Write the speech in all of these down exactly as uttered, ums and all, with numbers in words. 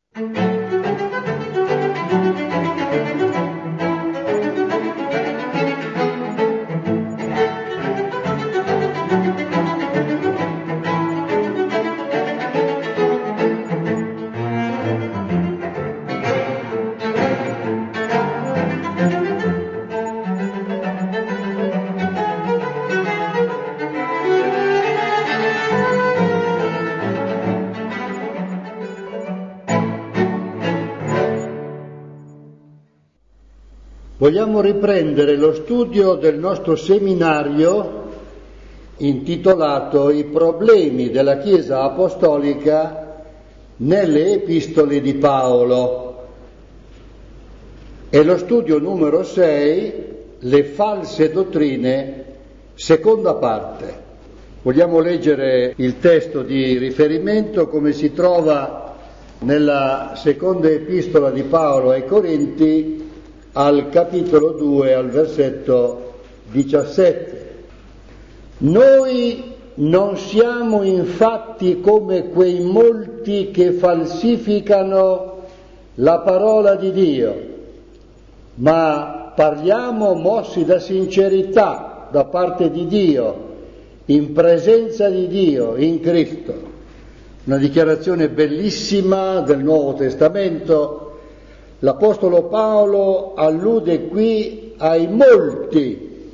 Vogliamo riprendere lo studio del nostro seminario intitolato I problemi della Chiesa Apostolica nelle epistole di Paolo. È lo studio numero sei, le false dottrine, seconda parte. Vogliamo leggere il testo di riferimento come si trova nella seconda epistola di Paolo ai Corinti, al capitolo due, al versetto diciassette. Noi non siamo infatti come quei molti che falsificano la parola di Dio, ma parliamo mossi da sincerità da parte di Dio, in presenza di Dio, in Cristo. Una dichiarazione bellissima del Nuovo Testamento. L'Apostolo Paolo allude qui ai molti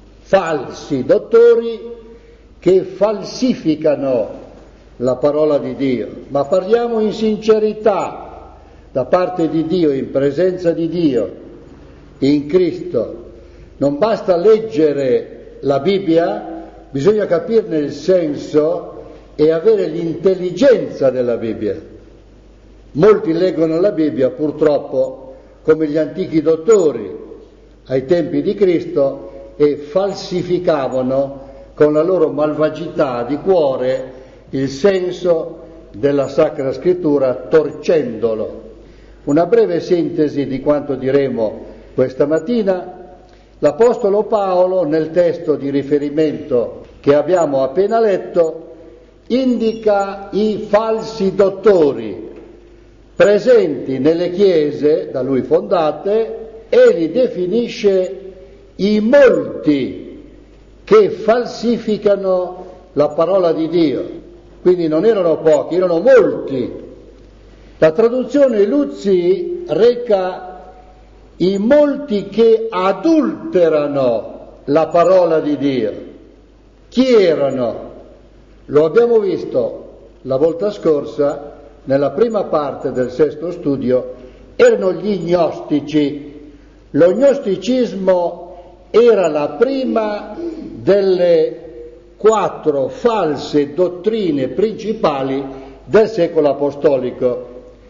falsi dottori che falsificano la parola di Dio, ma parliamo in sincerità da parte di Dio, in presenza di Dio, in Cristo. Non basta leggere la Bibbia, bisogna capirne il senso e avere l'intelligenza della Bibbia. Molti leggono la Bibbia, purtroppo, come gli antichi dottori ai tempi di Cristo, e falsificavano con la loro malvagità di cuore il senso della Sacra Scrittura, torcendolo. Una breve sintesi di quanto diremo questa mattina. L'Apostolo Paolo, nel testo di riferimento che abbiamo appena letto, indica i falsi dottori presenti nelle chiese da lui fondate e li definisce i molti che falsificano la parola di Dio. Quindi non erano pochi, erano molti. La traduzione Luzzi reca i molti che adulterano la parola di Dio. Chi erano? Lo abbiamo visto la volta scorsa. Nella prima parte del sesto studio erano gli gnostici. Lo gnosticismo era la prima delle quattro false dottrine principali del secolo apostolico,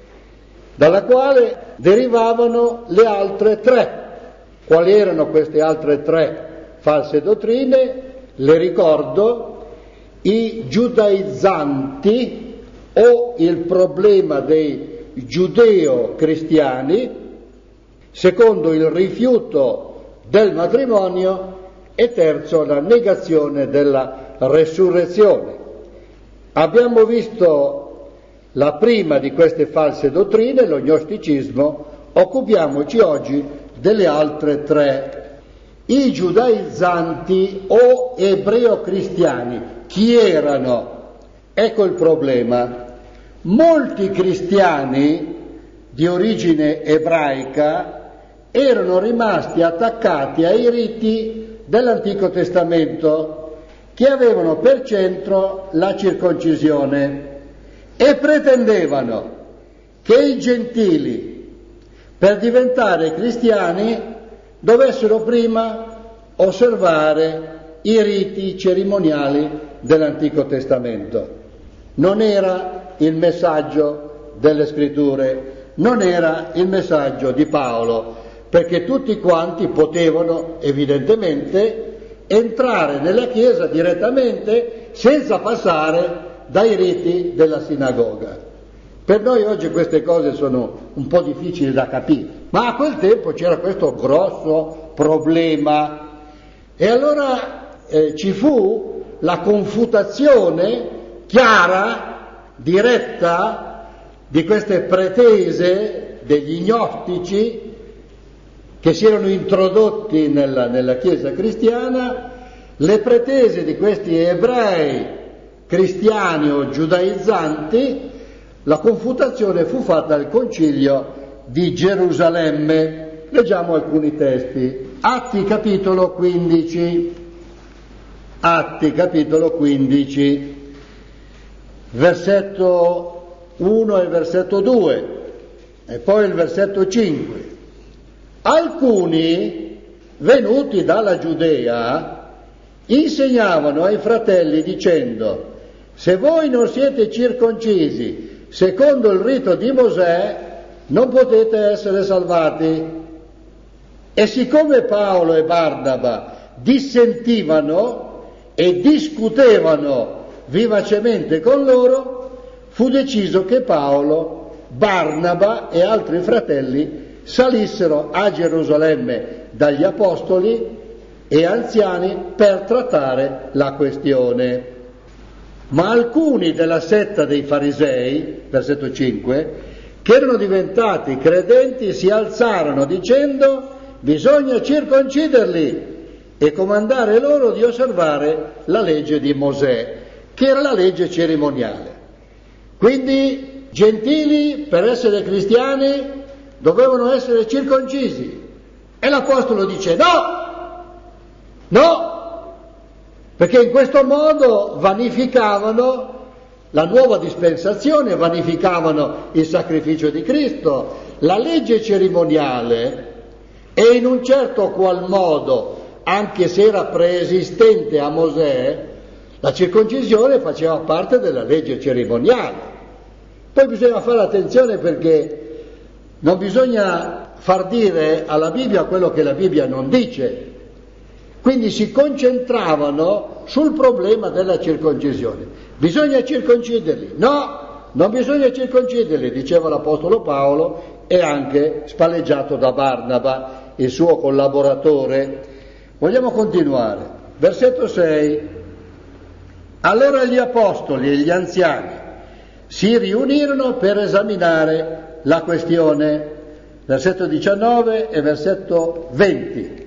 dalla quale derivavano le altre tre. Quali erano queste altre tre false dottrine? Le ricordo: i giudaizzanti, o il problema dei giudeo-cristiani, secondo il rifiuto del matrimonio e terzo la negazione della resurrezione. Abbiamo visto la prima di queste false dottrine, lo gnosticismo. Occupiamoci oggi delle altre tre. I giudaizzanti o ebreo-cristiani, chi erano? Ecco il problema. Molti cristiani di origine ebraica erano rimasti attaccati ai riti dell'Antico Testamento, che avevano per centro la circoncisione, e pretendevano che i gentili, per diventare cristiani, dovessero prima osservare i riti cerimoniali dell'Antico Testamento. Non era il messaggio delle Scritture, non era il messaggio di Paolo, perché tutti quanti potevano evidentemente entrare nella Chiesa direttamente senza passare dai riti della sinagoga. Per noi oggi queste cose sono un po' difficili da capire, ma a quel tempo c'era questo grosso problema, e allora eh, ci fu la confutazione chiara, diretta, di queste pretese degli gnostici che si erano introdotti nella, nella Chiesa cristiana, le pretese di questi ebrei cristiani o giudaizzanti. La confutazione fu fatta al concilio di Gerusalemme. Leggiamo alcuni testi. Atti capitolo quindici. Atti capitolo quindici, versetto uno e versetto due, e poi il versetto cinque. Alcuni, venuti dalla Giudea, insegnavano ai fratelli dicendo: se voi non siete circoncisi secondo il rito di Mosè, non potete essere salvati. E siccome Paolo e Barnaba dissentivano e discutevano vivacemente con loro, fu deciso che Paolo, Barnaba e altri fratelli salissero a Gerusalemme dagli apostoli e anziani per trattare la questione. Ma alcuni della setta dei farisei, versetto cinque, che erano diventati credenti, si alzarono dicendo: bisogna circonciderli e comandare loro di osservare la legge di Mosè, che era la legge cerimoniale. Quindi gentili, per essere cristiani, dovevano essere circoncisi. E l'Apostolo dice no, no, perché in questo modo vanificavano la nuova dispensazione, vanificavano il sacrificio di Cristo. La legge cerimoniale e in un certo qual modo, anche se era preesistente a Mosè, la circoncisione faceva parte della legge cerimoniale. Poi bisogna fare attenzione, perché non bisogna far dire alla Bibbia quello che la Bibbia non dice. Quindi si concentravano sul problema della circoncisione. Bisogna circonciderli? No, non bisogna circonciderli, diceva l'Apostolo Paolo, e anche spalleggiato da Barnaba, il suo collaboratore. Vogliamo continuare. Versetto sei. Allora gli apostoli e gli anziani si riunirono per esaminare la questione. Versetto diciannove e versetto venti.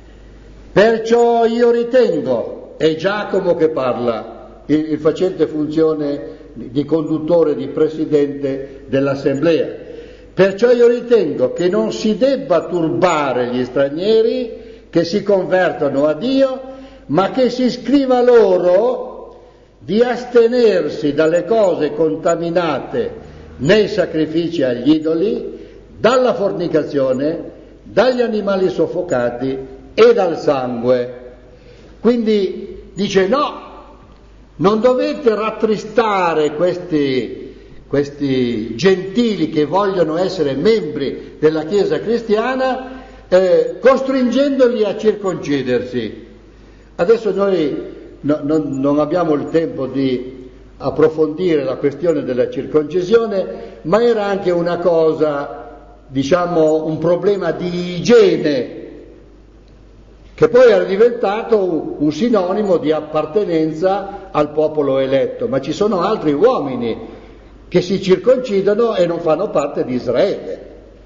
Perciò io ritengo, è Giacomo che parla, il, il facente funzione di conduttore, di presidente dell'assemblea. Perciò io ritengo che non si debba turbare gli stranieri che si convertono a Dio, ma che si scriva loro di astenersi dalle cose contaminate nei sacrifici agli idoli, dalla fornicazione, dagli animali soffocati e dal sangue. Quindi dice no, non dovete rattristare questi, questi gentili che vogliono essere membri della Chiesa cristiana, Eh, costringendoli a circoncidersi. Adesso noi no, non, non abbiamo il tempo di approfondire la questione della circoncisione, ma era anche una cosa, diciamo, un problema di igiene, che poi era diventato un sinonimo di appartenenza al popolo eletto. Ma ci sono altri uomini che si circoncidano e non fanno parte di Israele.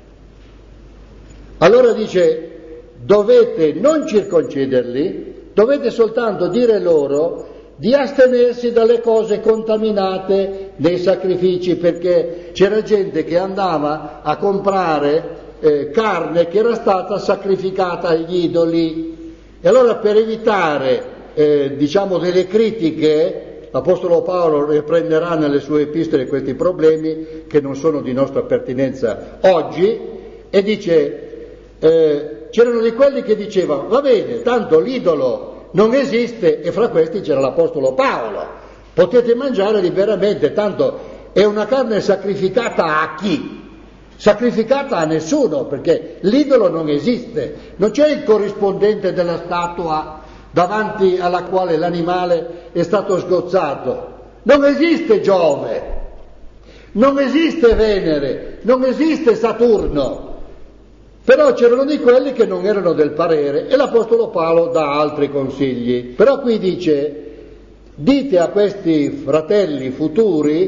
Allora dice: dovete non circonciderli, dovete soltanto dire loro di astenersi dalle cose contaminate nei sacrifici, perché c'era gente che andava a comprare eh, carne che era stata sacrificata agli idoli. E allora, per evitare eh, diciamo delle critiche, l'Apostolo Paolo riprenderà nelle sue epistole questi problemi che non sono di nostra pertinenza oggi, e dice: Eh, c'erano di quelli che dicevano va bene, tanto l'idolo non esiste, e fra questi c'era l'Apostolo Paolo, potete mangiare liberamente, tanto è una carne sacrificata a chi? Sacrificata a nessuno, perché l'idolo non esiste, non c'è il corrispondente della statua davanti alla quale l'animale è stato sgozzato, non esiste Giove, non esiste Venere, non esiste Saturno. Però c'erano di quelli che non erano del parere, e l'Apostolo Paolo dà altri consigli. Però qui dice: dite a questi fratelli futuri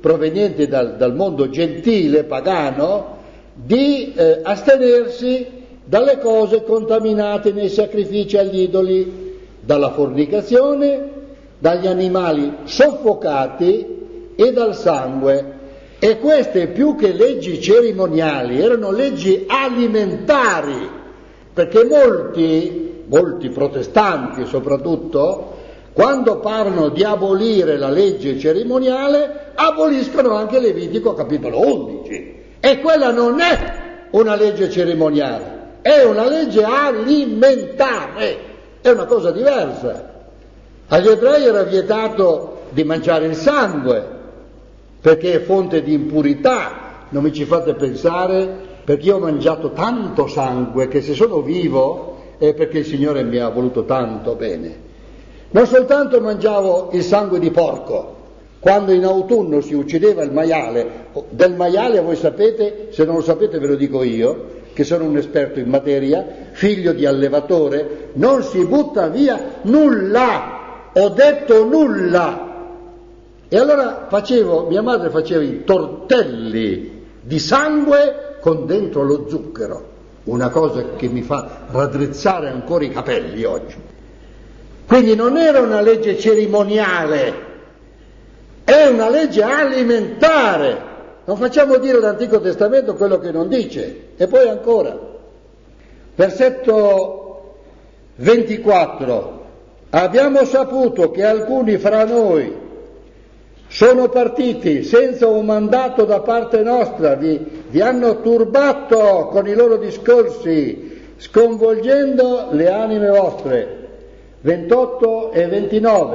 provenienti dal, dal mondo gentile, pagano, di eh, astenersi dalle cose contaminate nei sacrifici agli idoli, dalla fornicazione, dagli animali soffocati e dal sangue. E queste, più che leggi cerimoniali, erano leggi alimentari, perché molti, molti protestanti soprattutto, quando parlano di abolire la legge cerimoniale, aboliscono anche Levitico capitolo undici. E quella non è una legge cerimoniale, è una legge alimentare, è una cosa diversa. Agli ebrei era vietato di mangiare il sangue, perché è fonte di impurità. Non mi ci fate pensare, perché io ho mangiato tanto sangue che se sono vivo è perché il Signore mi ha voluto tanto bene. Non soltanto mangiavo il sangue di porco, quando in autunno si uccideva il maiale. Del maiale voi sapete, se non lo sapete ve lo dico io, che sono un esperto in materia, figlio di allevatore, non si butta via nulla, ho detto nulla. E allora facevo, mia madre faceva i tortelli di sangue con dentro lo zucchero, una cosa che mi fa raddrizzare ancora i capelli oggi. Quindi non era una legge cerimoniale, è una legge alimentare. Non facciamo dire all'Antico Testamento quello che non dice. E poi ancora, versetto ventiquattro, abbiamo saputo che alcuni fra noi sono partiti senza un mandato da parte nostra, vi, vi hanno turbato con i loro discorsi, sconvolgendo le anime vostre. ventotto e ventinove.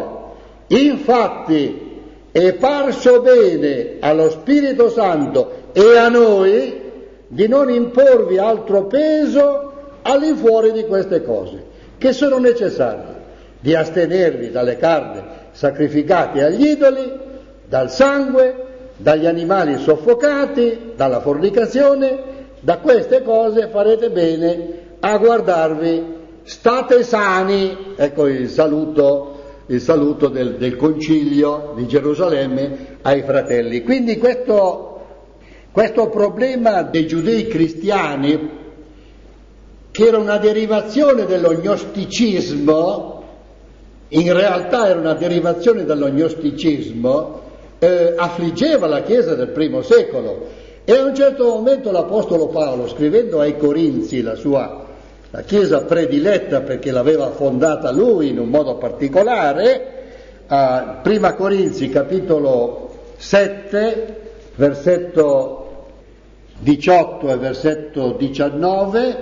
Infatti è parso bene allo Spirito Santo e a noi di non imporvi altro peso all'infuori di queste cose, che sono necessarie, di astenervi dalle carni sacrificate agli idoli, dal sangue, dagli animali soffocati, dalla fornicazione. Da queste cose farete bene a guardarvi. State sani, ecco il saluto, il saluto del, del concilio di Gerusalemme ai fratelli. Quindi questo, questo problema dei giudei cristiani, che era una derivazione dello gnosticismo, in realtà era una derivazione dello gnosticismo, eh, affliggeva la Chiesa del primo secolo. E a un certo momento l'Apostolo Paolo, scrivendo ai Corinzi, la sua la chiesa prediletta perché l'aveva fondata lui in un modo particolare, a Prima Corinzi capitolo sette, versetto diciotto e versetto diciannove,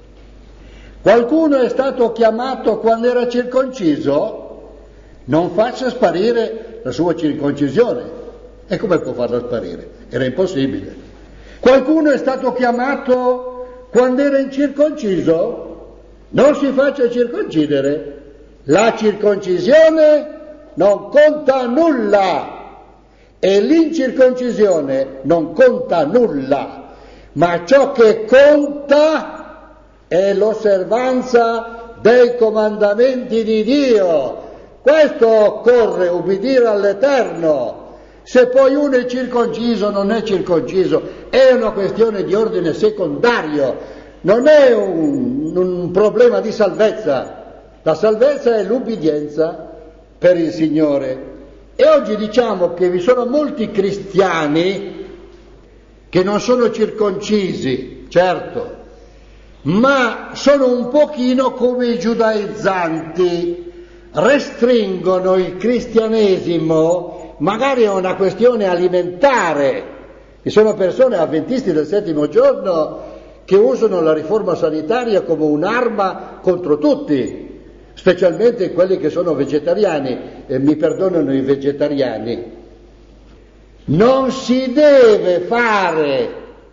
qualcuno è stato chiamato quando era circonciso, non faccia sparire la sua circoncisione. E come può farla sparire? Era impossibile. Qualcuno è stato chiamato quando era incirconciso, non si faccia circoncidere. La circoncisione non conta nulla e l'incirconcisione non conta nulla, ma ciò che conta è l'osservanza dei comandamenti di Dio. Questo occorre, ubbidire all'Eterno. Se poi uno è circonciso o non è circonciso è una questione di ordine secondario, non è un, un problema di salvezza. La salvezza è l'ubbidienza per il Signore. E oggi diciamo che vi sono molti cristiani che non sono circoncisi, certo, ma sono un pochino come i giudaizzanti, restringono il cristianesimo magari è una questione alimentare. Ci sono persone avventisti del settimo giorno che usano la riforma sanitaria come un'arma contro tutti, specialmente quelli che sono vegetariani, e mi perdonano i vegetariani. Non si deve fare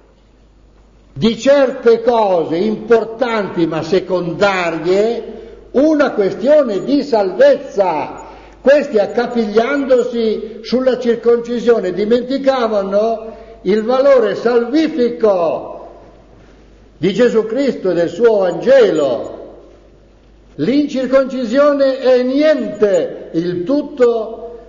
di certe cose importanti ma secondarie una questione di salvezza. Questi, accapigliandosi sulla circoncisione, dimenticavano il valore salvifico di Gesù Cristo e del suo Vangelo. L'incirconcisione è niente, il tutto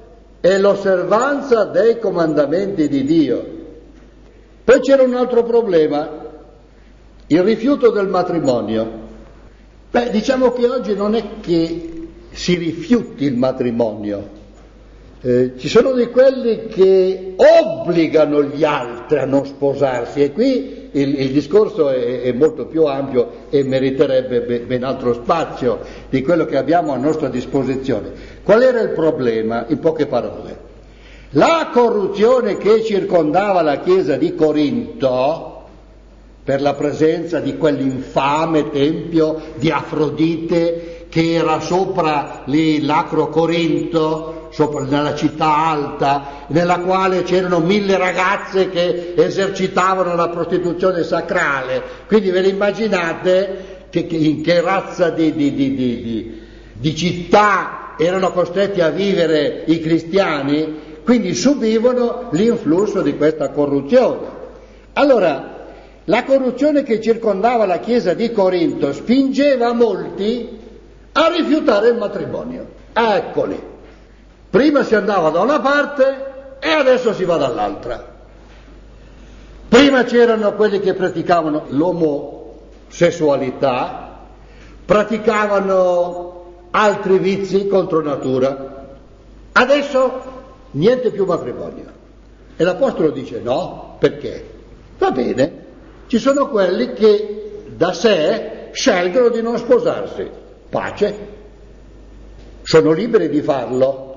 e l'osservanza dei comandamenti di Dio. Poi c'era un altro problema, il rifiuto del matrimonio. Beh, diciamo che oggi non è che si rifiuti il matrimonio, eh, ci sono di quelli che obbligano gli altri a non sposarsi, e qui il, il discorso è, è molto più ampio e meriterebbe ben, ben altro spazio di quello che abbiamo a nostra disposizione. Qual era il problema? In poche parole, la corruzione che circondava la chiesa di Corinto, per la presenza di quell'infame tempio di Afrodite che era sopra lì l'Acro Corinto, sopra nella città alta, nella quale c'erano mille ragazze che esercitavano la prostituzione sacrale. Quindi ve le immaginate che, che in che razza di, di, di, di, di, di città erano costretti a vivere i cristiani, quindi subivano l'influsso di questa corruzione. Allora, la corruzione che circondava la chiesa di Corinto spingeva molti a rifiutare il matrimonio. Eccoli. Prima si andava da una parte e adesso si va dall'altra. Prima c'erano quelli che praticavano l'omosessualità, praticavano altri vizi contro natura. Adesso niente più matrimonio. E l'Apostolo dice no, perché? Va bene. Ci sono quelli che da sé scelgono di non sposarsi. Pace. Sono liberi di farlo.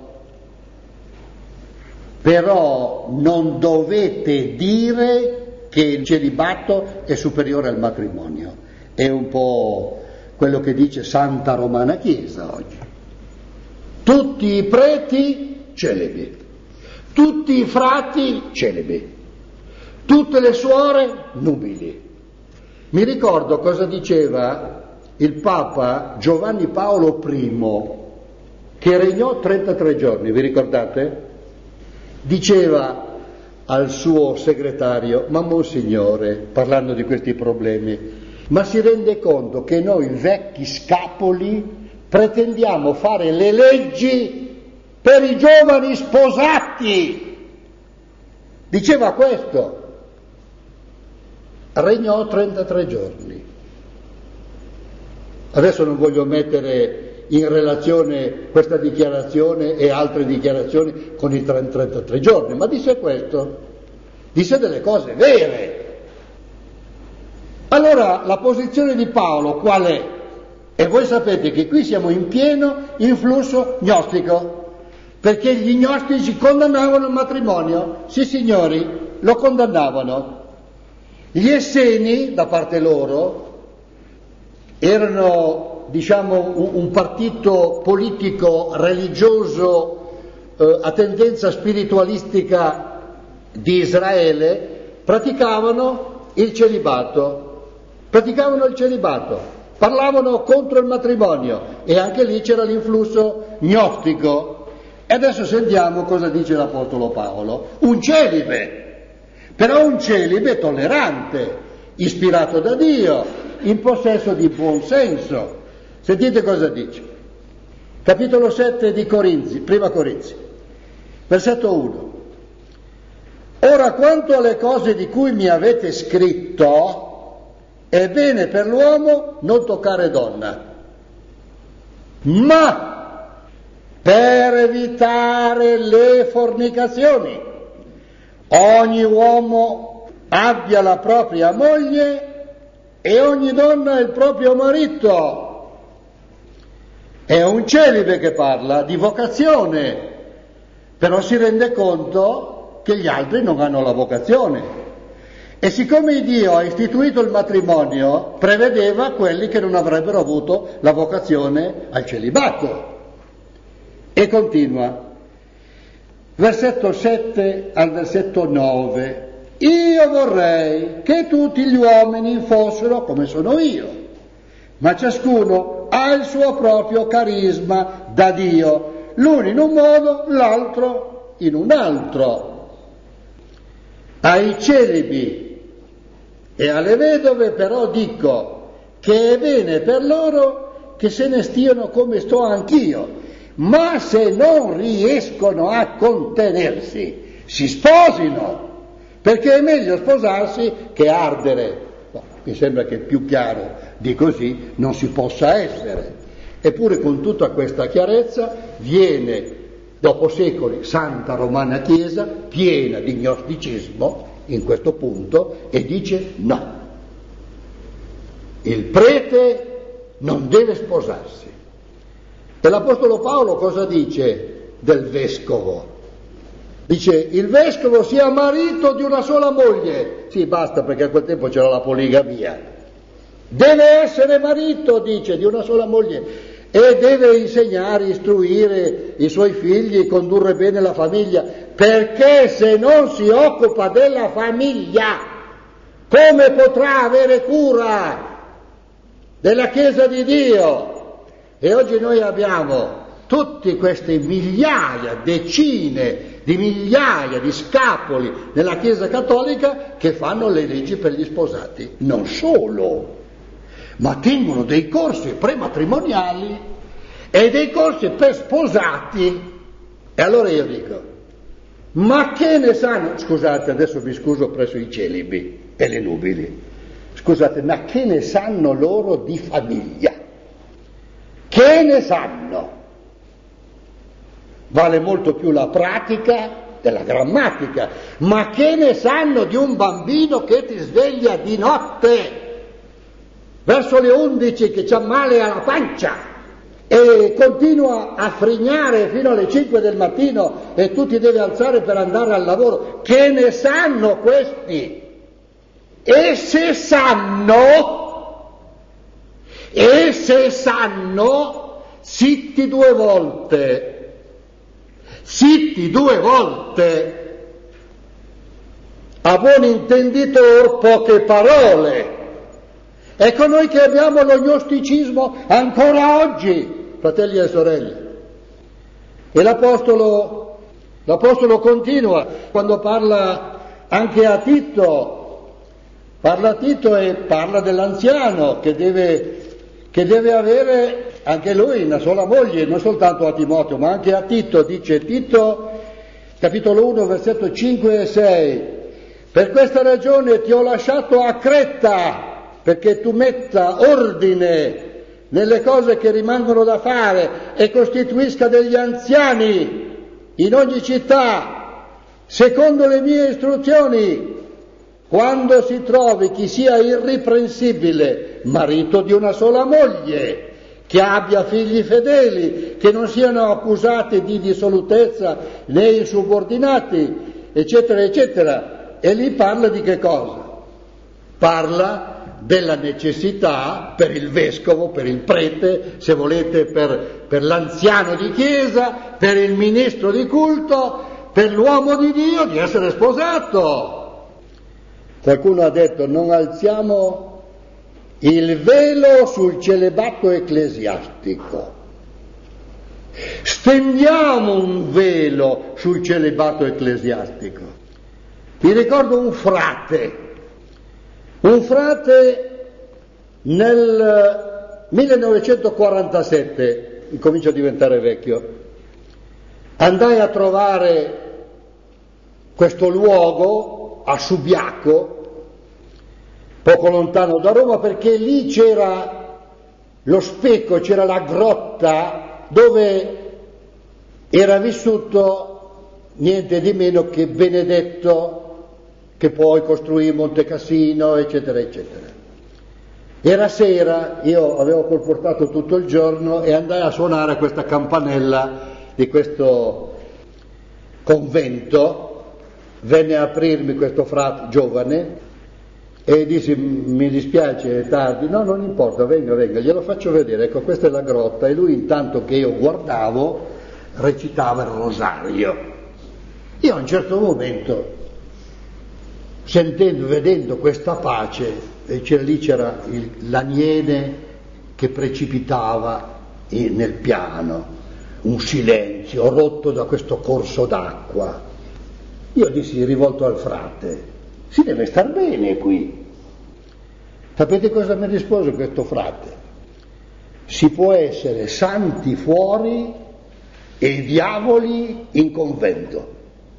Però non dovete dire che il celibato è superiore al matrimonio. È un po' quello che dice Santa Romana Chiesa oggi. Tutti i preti celibi, tutti i frati celibi, tutte le suore nubili. Mi ricordo cosa diceva il Papa Giovanni Paolo I, che regnò trentatré giorni, vi ricordate? Diceva al suo segretario: ma Monsignore, parlando di questi problemi, ma si rende conto che noi vecchi scapoli pretendiamo fare le leggi per i giovani sposati? Diceva questo. Regnò trentatré giorni. Adesso non voglio mettere in relazione questa dichiarazione e altre dichiarazioni con i trentatré giorni, ma disse questo, disse delle cose vere. Allora la posizione di Paolo qual è? E voi sapete che qui siamo in pieno influsso gnostico, perché gli gnostici condannavano il matrimonio, sì signori, lo condannavano. Gli Esseni, da parte loro, erano, diciamo, un, un partito politico religioso eh, a tendenza spiritualistica di Israele, praticavano il celibato, praticavano il celibato, parlavano contro il matrimonio, e anche lì c'era l'influsso gnostico. E adesso sentiamo cosa dice l'Apostolo Paolo, un celibe. Però un celibe tollerante, ispirato da Dio, in possesso di buon senso. Sentite cosa dice. Capitolo sette di Corinzi, prima Corinzi, versetto uno. Ora, quanto alle cose di cui mi avete scritto, è bene per l'uomo non toccare donna, ma per evitare le fornicazioni ogni uomo abbia la propria moglie e ogni donna il proprio marito. È un celibe che parla di vocazione, però si rende conto che gli altri non hanno la vocazione. E siccome Dio ha istituito il matrimonio, prevedeva quelli che non avrebbero avuto la vocazione al celibato. E continua. Versetto sette al versetto nove. Io vorrei che tutti gli uomini fossero come sono io, ma ciascuno ha il suo proprio carisma da Dio, l'uno in un modo, l'altro in un altro. Ai celibi e alle vedove però dico che è bene per loro che se ne stiano come sto anch'io, ma se non riescono a contenersi, si sposino, perché è meglio sposarsi che ardere. No, mi sembra che più chiaro di così non si possa essere. Eppure con tutta questa chiarezza viene, dopo secoli, Santa Romana Chiesa, piena di gnosticismo in questo punto, e dice no. Il prete non deve sposarsi. E l'Apostolo Paolo cosa dice del vescovo? Dice: il vescovo sia marito di una sola moglie. Sì, basta, perché a quel tempo c'era la poligamia. Deve essere marito, dice, di una sola moglie, e deve insegnare, istruire i suoi figli, condurre bene la famiglia, perché se non si occupa della famiglia, come potrà avere cura della Chiesa di Dio? E oggi noi abbiamo tutte queste migliaia, decine di migliaia di scapoli nella Chiesa cattolica che fanno le leggi per gli sposati. Non solo, ma tengono dei corsi prematrimoniali e dei corsi per sposati. E allora io dico, ma che ne sanno? Scusate, adesso vi scuso presso i celibi e le nubili. Scusate, ma che ne sanno loro di famiglia? Che ne sanno? Vale molto più la pratica della grammatica, ma che ne sanno di un bambino che ti sveglia di notte verso le undici, che c'ha male alla pancia e continua a frignare fino alle cinque del mattino e tu ti devi alzare per andare al lavoro? Che ne sanno questi? E se sanno, e se sanno, zitti due volte. Zitti due volte, a buon intenditor poche parole. Ecco noi che abbiamo lo gnosticismo ancora oggi, fratelli e sorelle. E l'Apostolo, l'Apostolo continua, quando parla anche a Tito, parla a Tito e parla dell'anziano che deve, che deve avere anche lui una sola moglie, non soltanto a Timoteo, ma anche a Tito. Dice Tito, capitolo uno, versetto cinque e sei: per questa ragione ti ho lasciato a Creta, perché tu metta ordine nelle cose che rimangono da fare e costituisca degli anziani in ogni città, secondo le mie istruzioni, quando si trovi chi sia irriprensibile, marito di una sola moglie, che abbia figli fedeli, che non siano accusati di dissolutezza né insubordinati, eccetera, eccetera. E lì parla di che cosa? Parla della necessità per il vescovo, per il prete, se volete per, per l'anziano di chiesa, per il ministro di culto, per l'uomo di Dio, di essere sposato. Qualcuno ha detto: non alziamo il velo sul celibato ecclesiastico, stendiamo un velo sul celibato ecclesiastico. Vi ricordo un frate, un frate nel millenovecentoquarantasette, incomincio a diventare vecchio, andai a trovare questo luogo a Subiaco, poco lontano da Roma, perché lì c'era lo specchio, c'era la grotta dove era vissuto niente di meno che Benedetto, che poi costruì Monte Cassino, eccetera, eccetera. Era sera, io avevo colportato tutto il giorno e andai a suonare a questa campanella di questo convento. Venne a aprirmi questo frate giovane e dissi: mi dispiace, è tardi. No, non importa, venga, venga, glielo faccio vedere. Ecco, questa è la grotta. E lui, intanto che io guardavo, recitava il rosario. Io a un certo momento, sentendo, vedendo questa pace, e c'era, lì c'era il, l'aniene che precipitava in, nel piano, un silenzio rotto da questo corso d'acqua. Io dissi, rivolto al frate: si deve star bene qui. Sapete cosa mi rispose questo frate? Si può essere santi fuori e i diavoli in convento.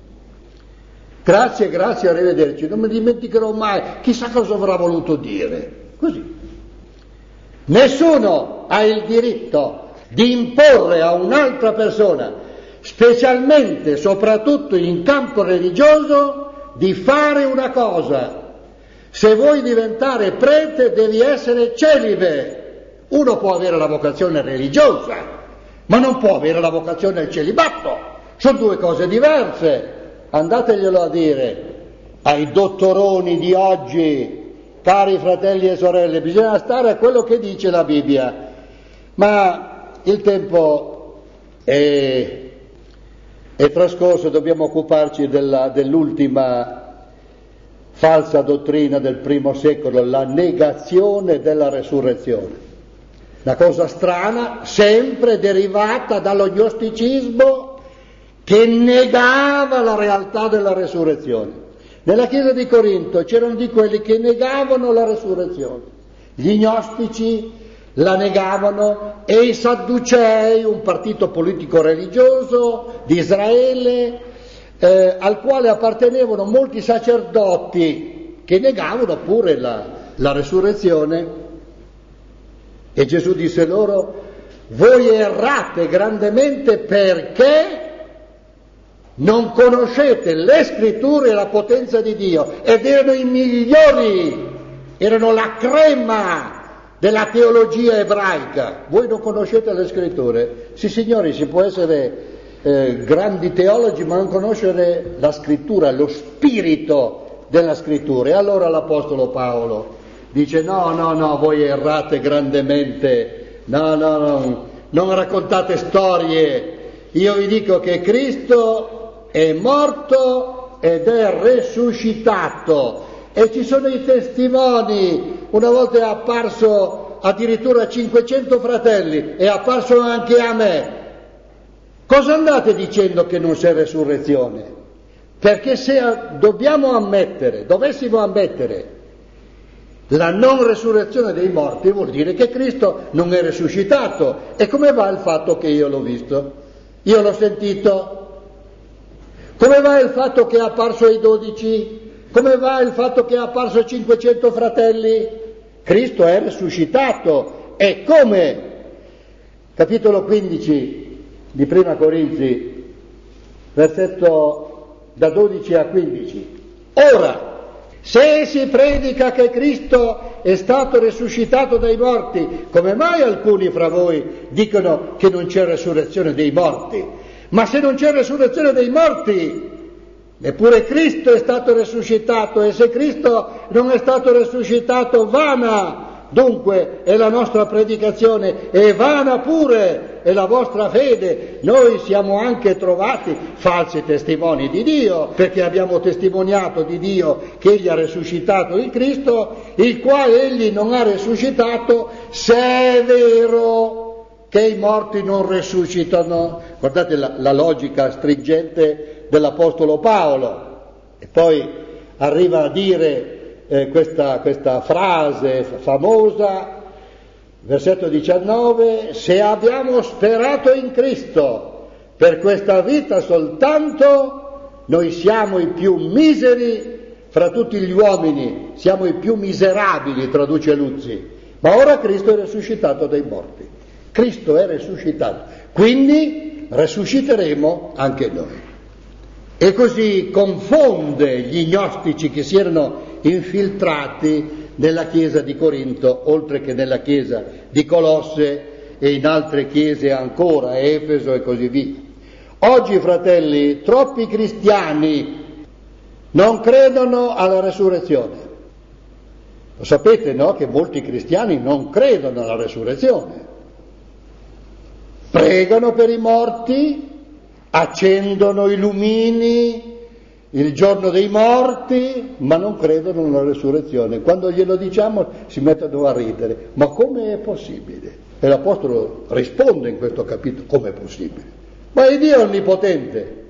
Grazie, grazie, arrivederci, non mi dimenticherò mai, chissà cosa avrà voluto dire. Così. Nessuno ha il diritto di imporre a un'altra persona, specialmente, soprattutto in campo religioso, di fare una cosa. Se vuoi diventare prete devi essere celibe. Uno può avere la vocazione religiosa, ma non può avere la vocazione al celibato. Sono due cose diverse. Andateglielo a dire ai dottoroni di oggi, cari fratelli e sorelle, bisogna stare a quello che dice la Bibbia. Ma il tempo è, è trascorso, dobbiamo occuparci della, dell'ultima falsa dottrina del primo secolo, la negazione della resurrezione. Una cosa strana, sempre derivata dallo gnosticismo, che negava la realtà della resurrezione. Nella chiesa di Corinto c'erano di quelli che negavano la resurrezione. Gli gnostici la negavano e i sadducei, un partito politico religioso di Israele, eh, al quale appartenevano molti sacerdoti che negavano pure la, la resurrezione. E Gesù disse loro: voi errate grandemente perché non conoscete le scritture e la potenza di Dio. Ed erano i migliori, erano la crema della teologia ebraica. Voi non conoscete le scritture? Sì, signori, si può essere eh, grandi teologi ma non conoscere la scrittura, lo spirito della scrittura. E allora l'Apostolo Paolo dice: no, no, no, voi errate grandemente, no, no, no, non raccontate storie. Io vi dico che Cristo è morto ed è resuscitato, e ci sono i testimoni. Una volta è apparso addirittura a cinquecento fratelli, è apparso anche a me. Cosa andate dicendo che non c'è resurrezione? Perché se dobbiamo ammettere, dovessimo ammettere la non resurrezione dei morti, vuol dire che Cristo non è risuscitato. E come va il fatto che io l'ho visto? Io l'ho sentito? Come va il fatto che è apparso ai dodici? Come va il fatto che è apparso a cinquecento fratelli? Cristo è risuscitato. E come? Capitolo quindici di Prima Corinzi, versetto da dodici a quindici. Ora, se si predica che Cristo è stato risuscitato dai morti, come mai alcuni fra voi dicono che non c'è resurrezione dei morti? Ma se non c'è resurrezione dei morti, neppure Cristo è stato risuscitato, e se Cristo non è stato risuscitato, vana dunque è la nostra predicazione, e vana pure è la vostra fede. Noi siamo anche trovati falsi testimoni di Dio, perché abbiamo testimoniato di Dio che Egli ha risuscitato il Cristo, il quale Egli non ha risuscitato, se è vero che i morti non risuscitano. Guardate la, la logica stringente dell'Apostolo Paolo. E poi arriva a dire eh, questa, questa frase famosa, versetto diciannove: se abbiamo sperato in Cristo per questa vita soltanto, noi siamo i più miseri fra tutti gli uomini, siamo i più miserabili, traduce Luzzi. Ma ora Cristo è risuscitato dai morti. Cristo è risuscitato, quindi risusciteremo anche noi. E così confonde gli gnostici che si erano infiltrati nella chiesa di Corinto, oltre che nella chiesa di Colosse e in altre chiese ancora, Efeso e così via. Oggi, fratelli, troppi cristiani non credono alla resurrezione. Lo sapete, no? Che molti cristiani non credono alla resurrezione. Pregano per i morti, accendono i lumini il giorno dei morti, ma non credono nella resurrezione. Quando glielo diciamo si mettono a ridere. Ma come è possibile? E l'Apostolo risponde in questo capitolo: come è possibile? Ma il Dio è onnipotente.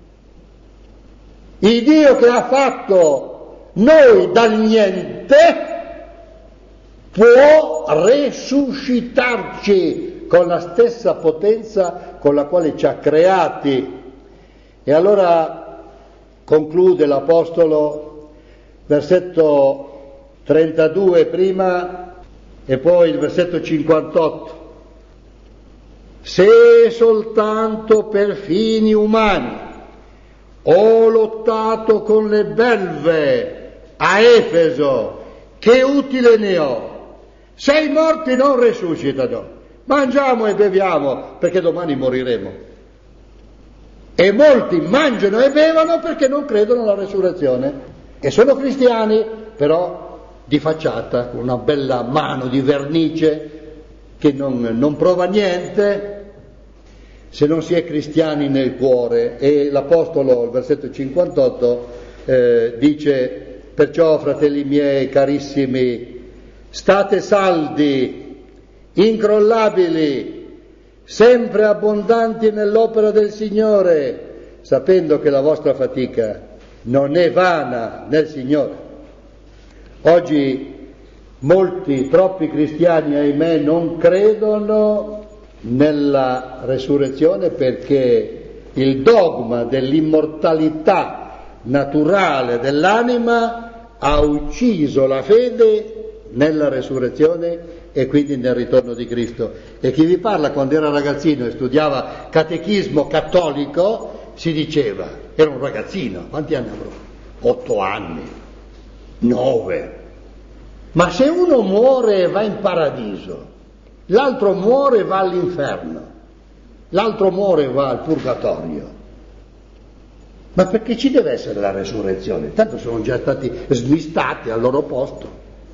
Il Dio che ha fatto noi dal niente può resuscitarci con la stessa potenza con la quale ci ha creati. E allora conclude l'Apostolo, versetto trentadue prima e poi il versetto cinquantotto. Se soltanto per fini umani ho lottato con le belve a Efeso, che utile ne ho? Se i morti non risuscitano, mangiamo e beviamo perché domani moriremo. E molti mangiano e bevono perché non credono alla resurrezione e sono cristiani, però di facciata, con una bella mano di vernice che non, non prova niente, se non si è cristiani nel cuore. E l'Apostolo, il versetto cinquantotto, eh, dice: perciò, fratelli miei carissimi, state saldi, incrollabili, sempre abbondanti nell'opera del Signore, sapendo che la vostra fatica non è vana nel Signore. Oggi molti, troppi cristiani, ahimè, non credono nella resurrezione perché il dogma dell'immortalità naturale dell'anima ha ucciso la fede nella resurrezione e quindi nel ritorno di Cristo. E chi vi parla, quando era ragazzino e studiava catechismo cattolico, si diceva, era un ragazzino, quanti anni avrò? Otto anni, nove. Ma se uno muore e va in paradiso, l'altro muore e va all'inferno, l'altro muore e va al purgatorio. Ma perché ci deve essere la resurrezione? Tanto sono già stati smistati al loro posto.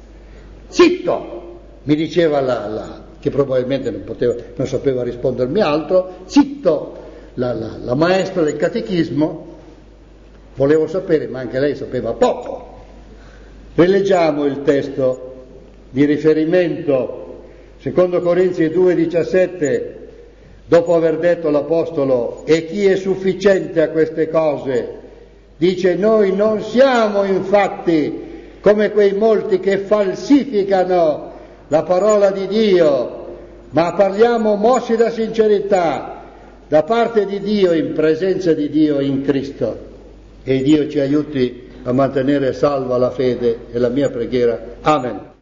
Zitto! Mi diceva la, la che probabilmente non, poteva, non sapeva rispondermi altro, zitto, la, la, la maestra del catechismo. Volevo sapere, ma anche lei sapeva poco. Rileggiamo il testo di riferimento, secondo Corinzi due diciassette, dopo aver detto l'Apostolo: e chi è sufficiente a queste cose? Dice: noi non siamo infatti come quei molti che falsificano la parola di Dio, ma parliamo mossi da sincerità, da parte di Dio, in presenza di Dio in Cristo. E Dio ci aiuti a mantenere salva la fede, è la mia preghiera. Amen.